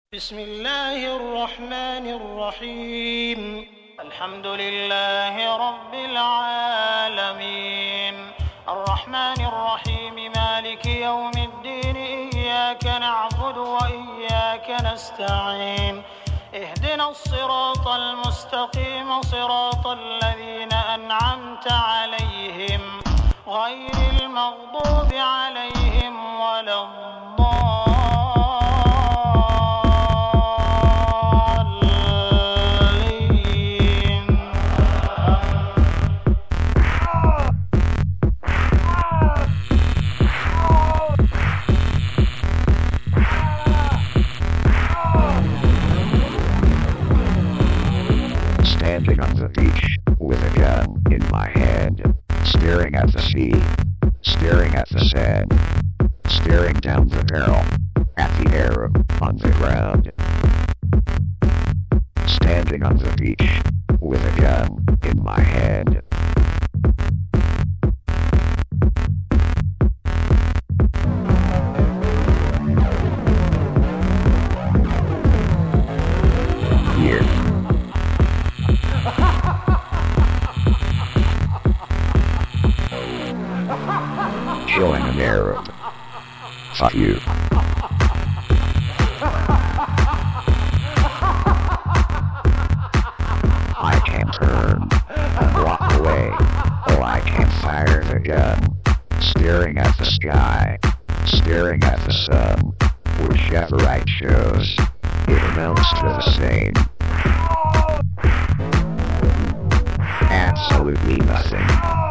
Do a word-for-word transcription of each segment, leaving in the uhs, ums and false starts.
بسم الله الرحمن الرحيم الحمد لله رب العالمين الرحمن الرحيم مالك يوم الدين إياك نعبد وإياك نستعين اهدنا الصراط المستقيم صراط الذين أنعمت عليهم غير المغضوب عليهم ولا الضالين Standing on the beach, with a gun in my hand, staring at the sea, staring at the sand, staring down the barrel, at the Arab on the ground. Standing on the beach, with a gun in my hand. Here. Killing an Arab. Fuck you. I can't turn and walk away, or I can't fire the gun. Staring at the sky, staring at the sun, whichever I chose, it amounts to the same. Absolutely nothing.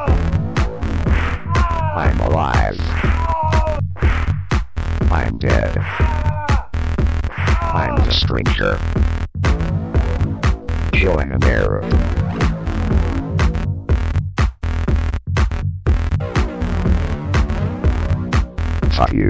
I'm alive. I'm dead. I'm the stranger. Killing an Arab. Fuck you.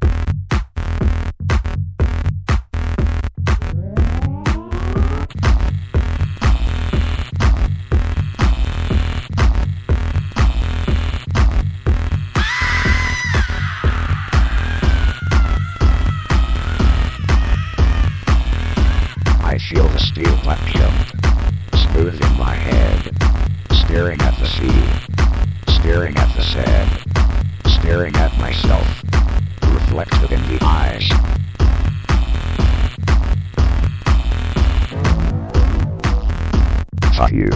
I feel the steel butt jump, smooth in my head, staring at the sea, staring at the sand, staring at myself, reflected in the eyes. Fuck you.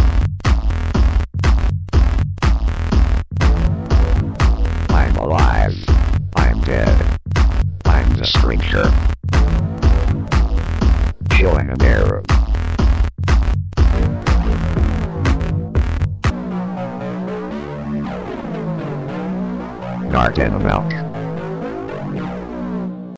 I'm alive. I'm dead. I'm the stranger. Killing an Arab. Nard in the milk.